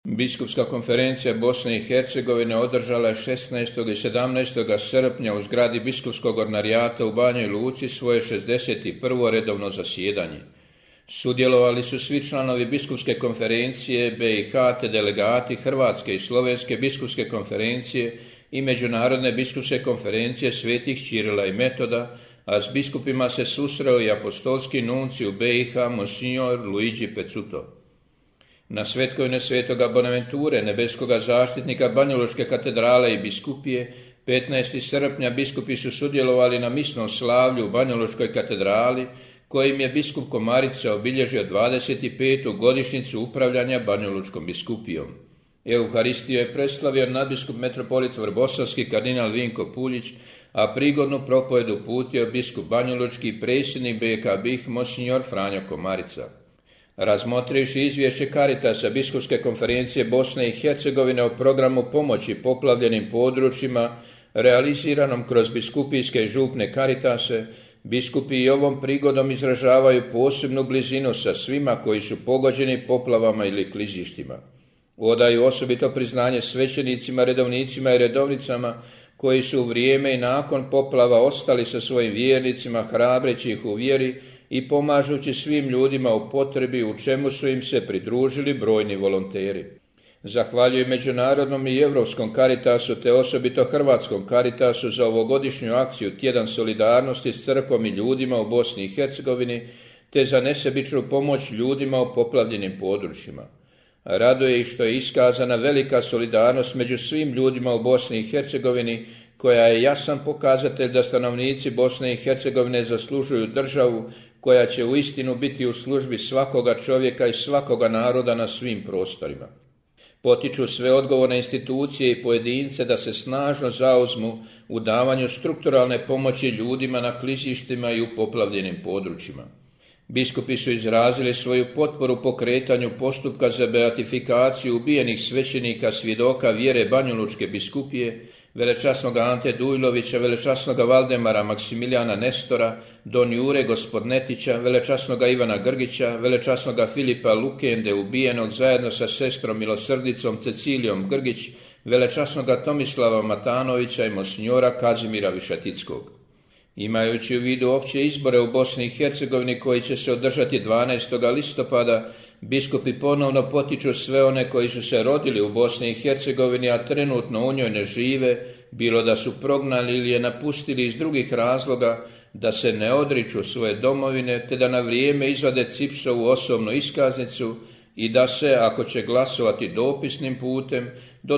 Biskupska konferencija Bosne i Hercegovine održala je 16. i 17. srpnja u zgradi Biskupskog ordinarijata u Banjoj Luci svoje 61. redovno zasjedanje. Sudjelovali su svi članovi Biskupske konferencije BiH te delegati Hrvatske i Slovenske biskupske konferencije i Međunarodne biskupske konferencije svetih Ćirila i Metoda, a s biskupima se susreo i apostolski nunci u BiH Monsignor Luigi Pezzuto. Na svetkovine svetoga Bonaventure, nebeskoga zaštitnika Banjalučke katedrale i biskupije, 15. srpnja biskupi su sudjelovali na misnom slavlju u Banjalučkoj katedrali, kojim je biskup Komarica obilježio 25. godišnjicu upravljanja Banjalučkom biskupijom. Euharistiju je predstavio nadbiskup metropolit Vrbosavski kardinal Vinko Puljić, a prigodnu propoved uputio biskup Banjalučki i predsjednik BiH BiH Monsignor Franjo Komarica. Razmotrivši izvješće Caritasa Biskupske konferencije Bosne i Hercegovine o programu pomoći poplavljenim područjima realiziranom kroz biskupijske i župne Caritase, biskupi i ovom prigodom izražavaju posebnu blizinu sa svima koji su pogođeni poplavama ili klizištima. Odaju osobito priznanje svećenicima, redovnicima i redovnicama koji su u vrijeme i nakon poplava ostali sa svojim vjernicima, hrabreći ih u vjeri i pomažući svim ljudima u potrebi, u čemu su im se pridružili brojni volonteri. Zahvaljuju Međunarodnom i Europskom Caritasu te osobito Hrvatskom Caritasu za ovogodišnju akciju Tjedan solidarnosti s crkvom i ljudima u Bosni i Hercegovini te za nesebičnu pomoć ljudima u poplavljenim područjima. Raduje ih što je iskazana velika solidarnost među svim ljudima u Bosni i Hercegovini, koja je jasan pokazatelj da stanovnici Bosne i Hercegovine zaslužuju državu koja će uistinu biti u službi svakoga čovjeka i svakoga naroda na svim prostorima. Potiču sve odgovorne institucije i pojedince da se snažno zauzmu u davanju strukturalne pomoći ljudima na klizištima i u poplavljenim područjima. Biskupi su izrazili svoju potporu pokretanju postupka za beatifikaciju ubijenih svećenika svjedoka vjere Banjalučke biskupije, velečasnoga Ante Dujlovića, velečasnoga Valdemara Maksimilijana Nestora, don Jure Gospodnetića, velečasnoga Ivana Grgića, velečasnoga Filipa Lukende ubijenog zajedno sa sestrom milosrdicom Cecilijom Grgić, velečasnoga Tomislava Matanovića i monsignora Kazimira Višatickog. Imajući u vidu opće izbore u Bosni i Hercegovini koji će se održati 12. listopada, biskupi ponovno potiču sve one koji su se rodili u Bosni i Hercegovini, a trenutno u njoj ne žive, bilo da su prognali ili je napustili iz drugih razloga, da se ne odriču svoje domovine, te da na vrijeme izvade CIPS-ovu osobnu iskaznicu i da se, ako će glasovati dopisnim putem, do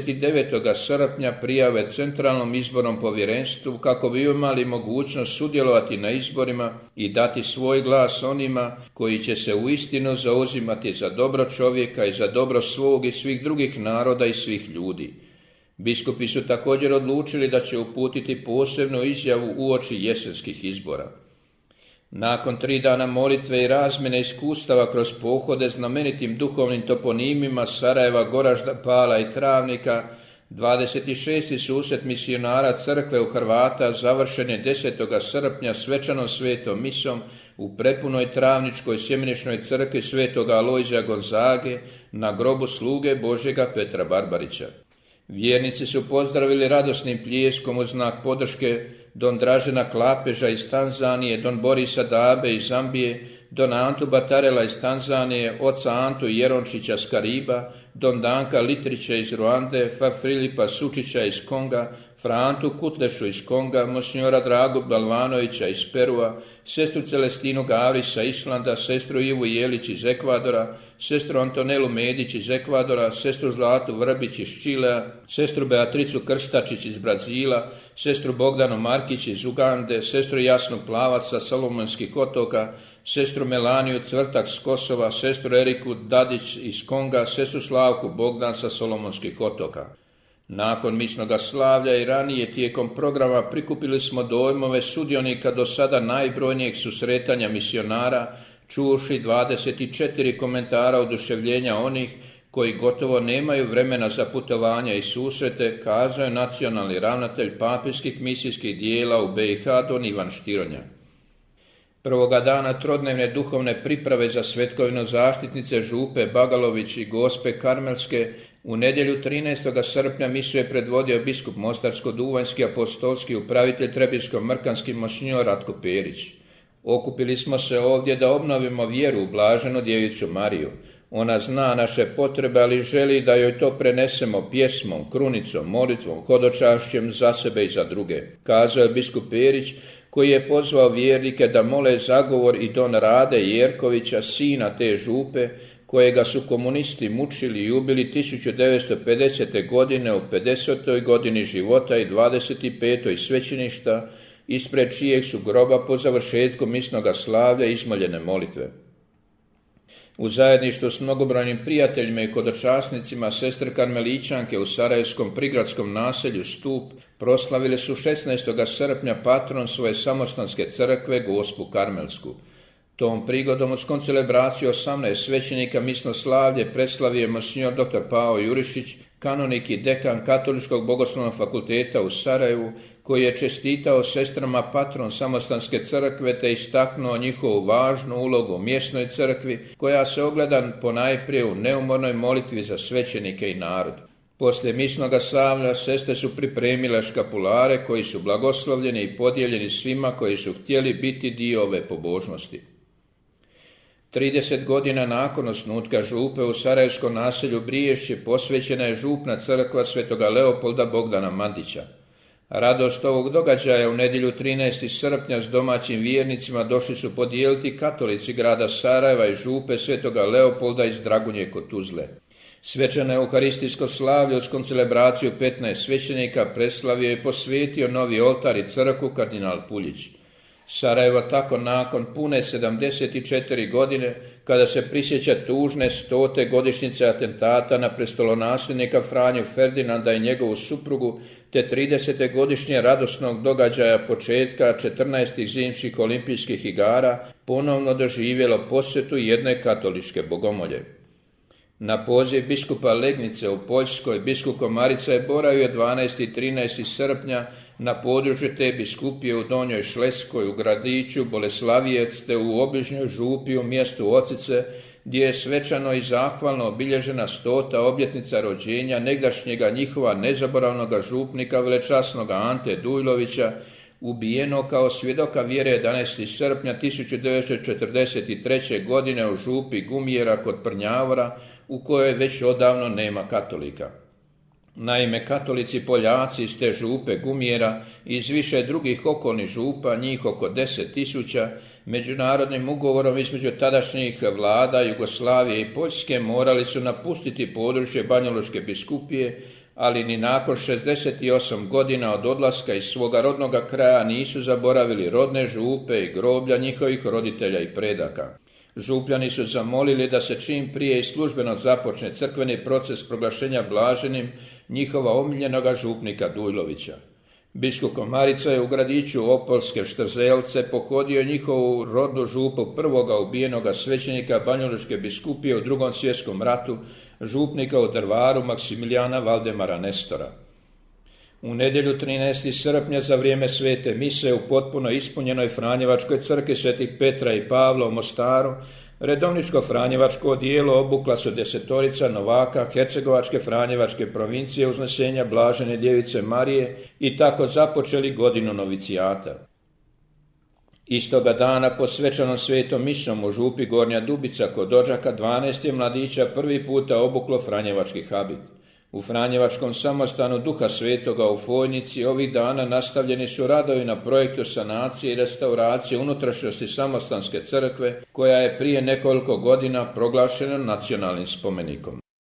29. srpnja prijave Centralnom izbornom povjerenstvu kako bi imali mogućnost sudjelovati na izborima i dati svoj glas onima koji će se uistinu zauzimati za dobro čovjeka i za dobro svog i svih drugih naroda i svih ljudi. Biskupi su također odlučili da će uputiti posebnu izjavu uoči jesenskih izbora. Nakon 3 dana molitve i razmjene iskustava kroz pohode znamenitim duhovnim toponimima Sarajeva, Goražda, Pala i Travnika, 26. susret misionara crkve u Hrvata završen je 10. srpnja svečanom svetom misom u prepunoj Travničkoj sjemeničnoj crkvi svetoga Alojzija Gonzage na grobu sluge Božjega Petra Barbarića. Vjernici su pozdravili radosnim pljeskom u znak podrške don Dražena Klapeža iz Tanzanije, don Borisa Dabe iz Zambije, don Antu Batarela iz Tanzanije, oca Antu Jerončića s Kariba, don Danka Litrića iz Ruande, Fra Filipa Sučića iz Konga, Fra Antu Kutlešu iz Konga, monsignora Dragu Balvanovića iz Perua, sestru Celestinu Gavrisa Islanda, sestru Ivu Jelić iz Ekvadora, sestru Antonelu Medić iz Ekvadora, sestru Zlatu Vrbić iz Čilea, sestru Beatricu Krstačić iz Brazila, sestru Bogdanu Markić iz Ugande, sestru Jasnu Plavac sa Solomonskih otoka, sestru Melaniju Cvrtak s Kosova, sestru Eriku Dadić iz Konga, sestru Slavku Bogdan sa Solomonskih otoka. Nakon misnoga slavlja i ranije tijekom programa prikupili smo dojmove sudionika do sada najbrojnijeg susretanja misionara, čuvši 24 komentara oduševljenja onih koji gotovo nemaju vremena za putovanja i susrete, kazao je nacionalni ravnatelj papirskih misijskih dijela u BiH don Ivan Štironja. Prvoga dana trodnevne duhovne priprave za svetkovino zaštitnice Župe Bagalović i Gospe Karmelske u nedjelju 13. srpnja misu je predvodio biskup Mostarsko-duvanjski apostolski upravitelj Trebinsko-mrkanski monsinjor Ratko Perić. Okupili smo se ovdje da obnovimo vjeru u blaženu djevicu Mariju. Ona zna naše potrebe, ali želi da joj to prenesemo pjesmom, krunicom, molitvom, hodočašćem za sebe i za druge, kazao je biskup Perić, koji je pozvao vjernike da mole zagovor i don Rade Jerkovića, sina te Župe, kojega su komunisti mučili i ubili 1950. godine u 50. godini života i 25. svećeništa, ispred čijeg su groba po završetku misnoga slavlja izmoljene molitve. U zajedništvu s mnogobrojnim prijateljima i hodočasnicima sestre karmelićanke u sarajevskom prigradskom naselju Stup proslavile su 16. srpnja patron svoje samostanske crkve Gospu Karmelsku. Tom prigodom uz koncelebraciju 18 svećenika misno slavlje preslavio je monsinjor dr. Pao Jurišić, kanonik i dekan Katoličkog bogoslovnog fakulteta u Sarajevu, koji je čestitao sestrama patron samostanske crkve te istaknuo njihovu važnu ulogu u mjesnoj crkvi, koja se ogleda ponajprije u neumornoj molitvi za svećenike i narod. Poslije misnoga slavlja sestre su pripremile škapulare koji su blagoslovljeni i podijeljeni svima koji su htjeli biti dio ove pobožnosti. 30 godina nakon osnutka Župe u sarajevskom naselju Briješće posvećena je župna crkva svetoga Leopolda Bogdana Mandića. Radost ovog događaja u nedjelju 13. srpnja s domaćim vjernicima došli su podijeliti katolici grada Sarajeva i Župe svetoga Leopolda iz Dragunje kod Tuzle. Svečano euharistijsko slavlje uz koncelebraciju 15 svećenika preslavio i posvetio novi oltar i crkvu kardinal Puljić. Sarajevo tako nakon pune 74 godine, kada se prisjeća tužne 100. godišnjice atentata na prestolonasljednika Franju Ferdinanda i njegovu suprugu, te 30. godišnje radosnog događaja početka 14. zimskih olimpijskih igara, ponovno doživjelo posjetu jedne katoličke bogomolje. Na poziv biskupa Legnice u Poljskoj, biskup Komarica je boravio 12. i 13. srpnja na području te biskupije u Donjoj Šleskoj, u gradiću Boleslavijec te u obližnjoj Župi u mjestu Ocice, gdje je svečano i zahvalno obilježena 100. obljetnica rođenja negdašnjega njihova nezaboravnoga župnika velečasnoga Ante Dujlovića, ubijeno kao svjedoka vjere 11. srpnja 1943. godine u Župi Gumijera kod Prnjavora, u kojoj već odavno nema katolika. Naime, katolici Poljaci iz te Župe Gumijera i iz više drugih okolnih župa, njih oko 10.000, međunarodnim ugovorom između tadašnjih vlada Jugoslavije i Poljske morali su napustiti područje Banjalučke biskupije, ali ni nakon 68 godina od odlaska iz svoga rodnoga kraja nisu zaboravili rodne župe i groblja njihovih roditelja i predaka. Župljani su zamolili da se čim prije i službeno započne crkveni proces proglašenja blaženim njihova omiljenoga župnika Dujlovića. Biskup Komarica je u gradiću Opolske Štrzelce pohodio njihovu rodnu župu prvoga ubijenoga svećenika Banjalučke biskupije u Drugom svjetskom ratu, župnika u Drvaru Maksimilijana Valdemara Nestora. U nedjelju 13. srpnja za vrijeme svete mise u potpuno ispunjenoj Franjevačkoj crkvi svetih Petra i Pavla u Mostaru redovničko franjevačko odijelo obukla su 10 novaka Hercegovačke Franjevačke provincije uznesenja blažene djevice Marije i tako započeli godinu novicijata. Istoga dana pod svečanom svetom misom u Župi Gornja Dubica kod Odžaka 12 mladića prvi puta obuklo franjevački habit. U Franjevačkom samostanu Duha Svetoga u Fojnici ovih dana nastavljeni su radovi na projektu sanacije i restauracije unutrašnjosti samostanske crkve, koja je prije nekoliko godina proglašena nacionalnim spomenikom.